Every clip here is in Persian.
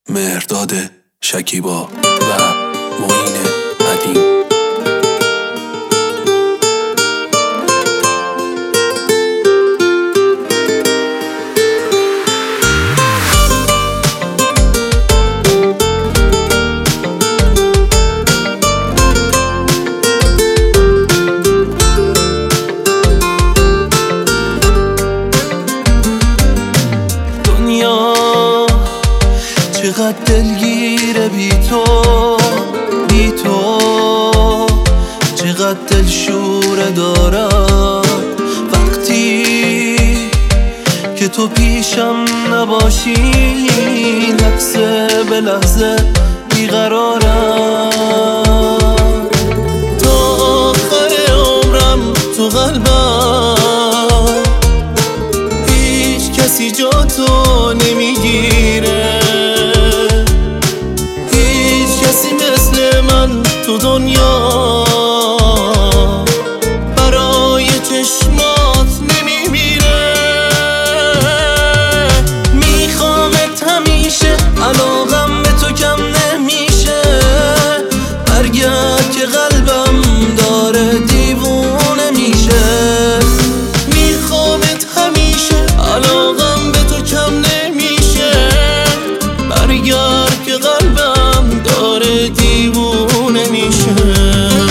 مهرداد شکیبا و معین قدیم. چقدر دلگیره بی تو چقدر دلشوره دارد وقتی که تو پیشم نباشی، لحظه به لحظه بیقرارم. تا آخر عمرم تو قلبم هیچ کسی جا تو نمیگیره، تو دنیا برای چشمات نمیمیره. میخوامت همیشه، علاقم به تو کم نمیشه. برگرد که قلبم داره دیوونه میشه. میخوامت همیشه، علاقم به تو کم نمیشه. برگرد که قلبم داره دیوونه میشه.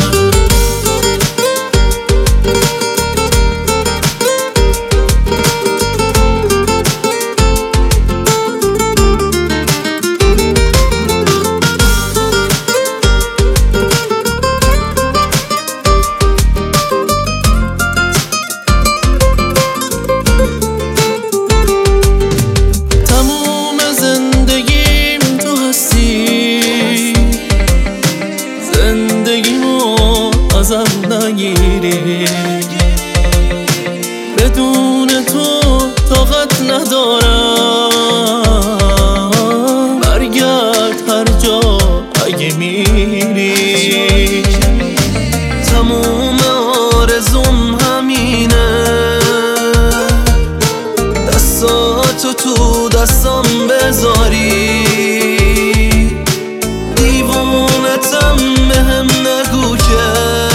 تموم زندگیم تو هستی، زندگیمو ازم نگیری. بدون تو طاقت ندارم. برگرد هر جا اگه میری. تموم آرزوم همینه، دستاتو تو دستام بذاری. دیوونتم بهم نگو که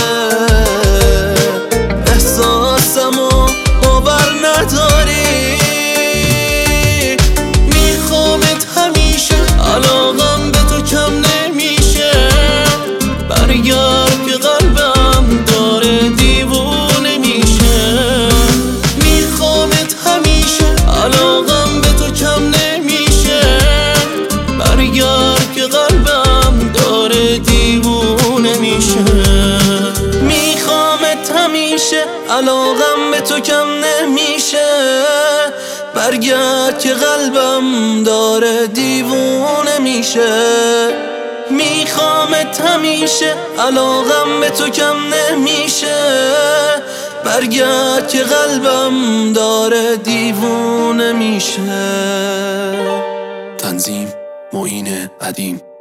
احساسمو باور نداری. میخوامت همیشه، علاقم به تو کم نمیشه. برگرد که قلبم داره دیوونه میشه. میخوامت همیشه، علاقم به تو کم نمیشه. برگرد که قلبم داره دیوونه میشه. میخوامت همیشه، علاقم به تو کم نمیشه. برگرد که قلبم داره دیوونه میشه. میخوامت همیشه، علاقم به تو کم نمیشه. برگرد که قلبم داره دیوونه میشه. تنظیم معین قدیم.